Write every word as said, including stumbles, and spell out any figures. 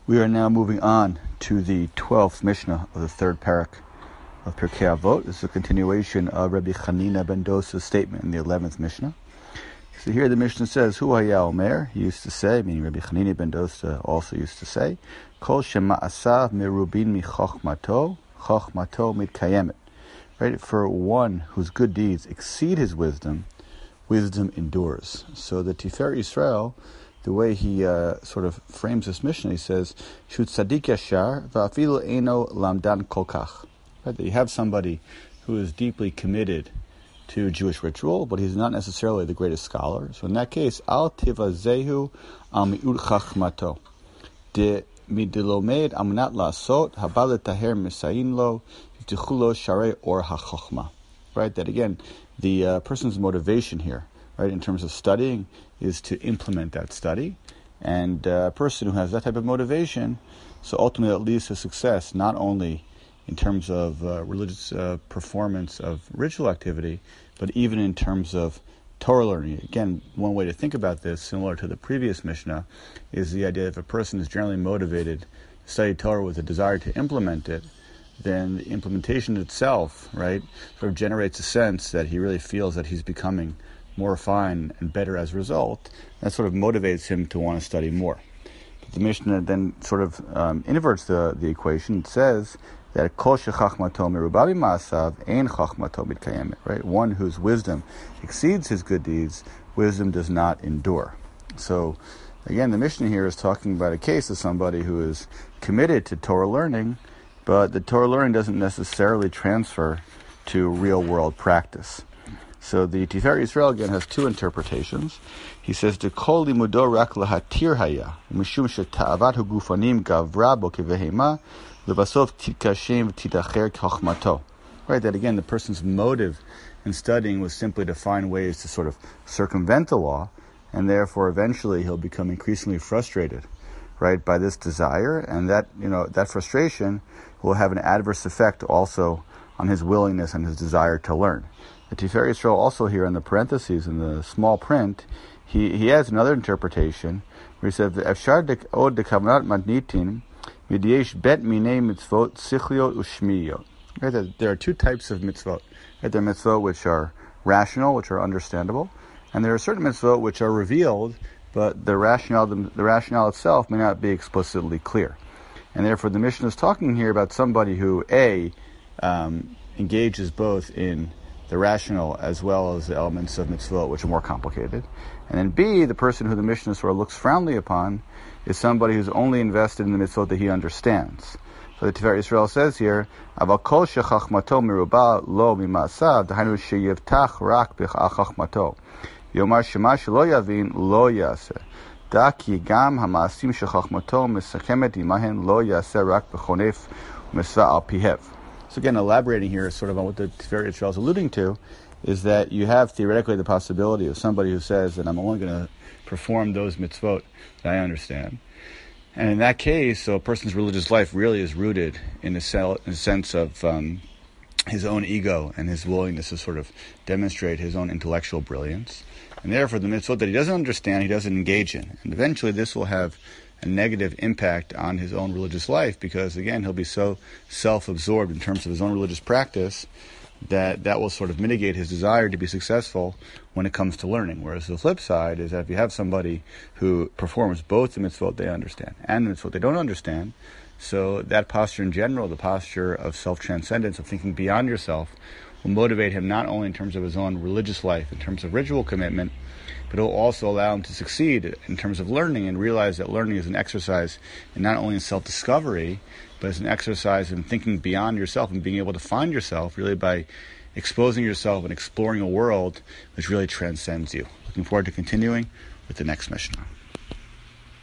We are now moving on to the twelfth Mishnah of the third parak of Pirkei Avot. This is a continuation of Rabbi Chanina ben Dosa's statement in the eleventh Mishnah. So here the Mishnah says, Hu haya omer, he used to say, meaning Rabbi Chanina ben Dosa also used to say, Kol shema'asav merubin mi chochmato, chochmato mitkayemet. Right? For one whose good deeds exceed his wisdom, wisdom endures. So the Tifer Yisrael, the way he uh, sort of frames this Mishnah, he says, Shut tzaddik yashar va'afilu eino lamdan kolkach. Right? That you have somebody who is deeply committed to Jewish ritual, but he's not necessarily the greatest scholar. So in that case, al tivazehu al mi'ud chachmato. De midilomed amunat la'asot habal taher misayin lo yitichulo sharei or hachachma. Right? That again, the uh, person's motivation here, right, in terms of studying, is to implement that study. And uh, a person who has that type of motivation, so ultimately that leads to success, not only in terms of uh, religious uh, performance of ritual activity, but even in terms of Torah learning. Again, one way to think about this, similar to the previous Mishnah, is the idea that if a person is generally motivated to study Torah with a desire to implement it, then the implementation itself, right, sort of generates a sense that he really feels that he's becoming more refined and better as a result. That sort of motivates him to want to study more. But the Mishnah then sort of um, inverts the, the equation. It says that kol shechachmato merubabi ma'asav ein chachmato mitkayemet. Right, one whose wisdom exceeds his good deeds, wisdom does not endure. So, again, the Mishnah here is talking about a case of somebody who is committed to Torah learning, but the Torah learning doesn't necessarily transfer to real-world practice. So the Tifer Yisrael again has two interpretations. He says, "De kol limudo rak lahatir haya, mishum sheta'avat hugufanim gavra bo kevehema, lebasov titkashem v'tidacher kachmato." Right, that again, the person's motive in studying was simply to find ways to sort of circumvent the law, and therefore eventually he'll become increasingly frustrated, right, by this desire, and that, you know, that frustration will have an adverse effect also on his willingness and his desire to learn. The Tifer Yisrael also here in the parentheses, in the small print, he, he has another interpretation where he says, "Efshar od dekavanat matnitin midyesh bet minei mitzvot sichliot ushmiyot." Right, that there are two types of mitzvot. Right, there are mitzvot which are rational, which are understandable, and there are certain mitzvot which are revealed, but the rationale, the, the rationale itself may not be explicitly clear. And therefore, the Mishnah is talking here about somebody who, A, um, engages both in the rational as well as the elements of mitzvot, which are more complicated. And then B, the person who the Mishnah sort of looks frowningly upon, is somebody who's only invested in the mitzvot that he understands. So the Tifer Yisrael says here, "Aval kol shechachmato meruba lo mima'asav, dahainu sheyevtach rak b'chachmato. Yomar shema shelo yavin lo yaseh. Da ki gam hama'asim shechachmato mesachemet imahen lo yaseh rak b'chonef u'mesva al pihev." So again, elaborating here sort of on what the Tifer Yisrael is alluding to, is that you have theoretically the possibility of somebody who says that I'm only going to perform those mitzvot that I understand. And in that case, so a person's religious life really is rooted in a, cell, in a sense of um, his own ego and his willingness to sort of demonstrate his own intellectual brilliance. And therefore, the mitzvot that he doesn't understand, he doesn't engage in. And eventually this will have a negative impact on his own religious life, because again, he'll be so self-absorbed in terms of his own religious practice that that will sort of mitigate his desire to be successful when it comes to learning. Whereas the flip side is that if you have somebody who performs both the mitzvot they understand and the mitzvot they don't understand, so that posture in general, the posture of self-transcendence, of thinking beyond yourself, will motivate him not only in terms of his own religious life, in terms of ritual commitment, but it will also allow him to succeed in terms of learning and realize that learning is an exercise in not only in self-discovery, but it's an exercise in thinking beyond yourself and being able to find yourself really by exposing yourself and exploring a world which really transcends you. Looking forward to continuing with the next Mishnah.